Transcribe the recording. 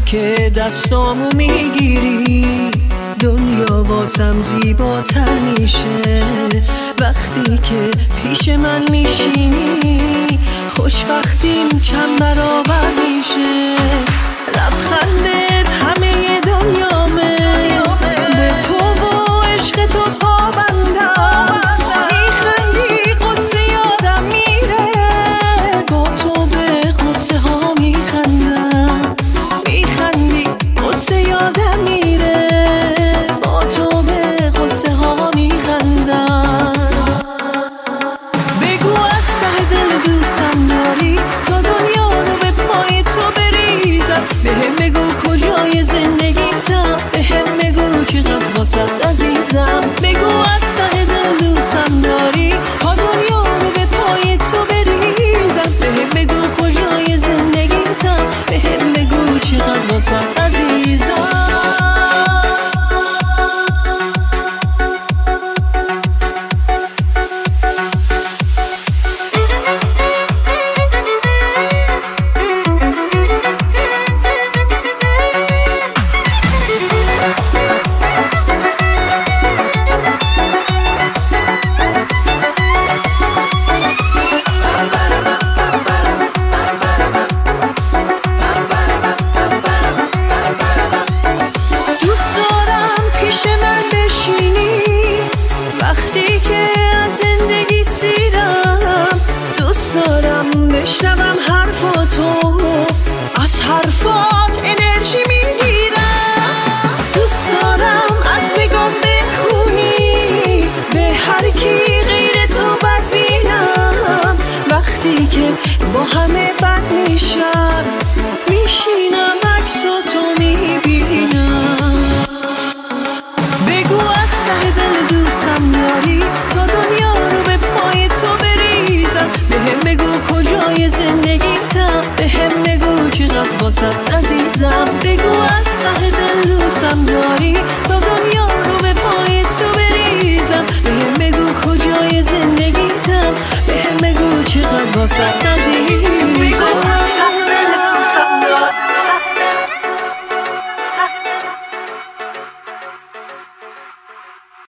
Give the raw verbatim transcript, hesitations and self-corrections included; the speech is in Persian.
که دستامو میگیری دنیا واسم زیباتر میشه. وقتی که پیش من میشینی خوشبختیم چند برابر میشه. لبخندت همه دنیامه، به تو و عشق تو پابندم. میخندی قصه یادم میره، با تو به قصه ها میخندم. میخندی قصه یادم میره، با تو به قصه ها میخندم. بگو از ته دل دوستم داری تا دنیا رو به پای تو بریزم. بهم بگو کجای زندگیتم، بهم بگو چقدر واسط عزیزم. بگو از ته دل دوستم داری تا دنیا رو به پای تو بریزم. بهم بگو کجای زندگیتم، بهم بگو چقدر واسط عزیزم. وقتی که از زندگی سیرم دوست دارم بشنوم حرفاتو، از حرفات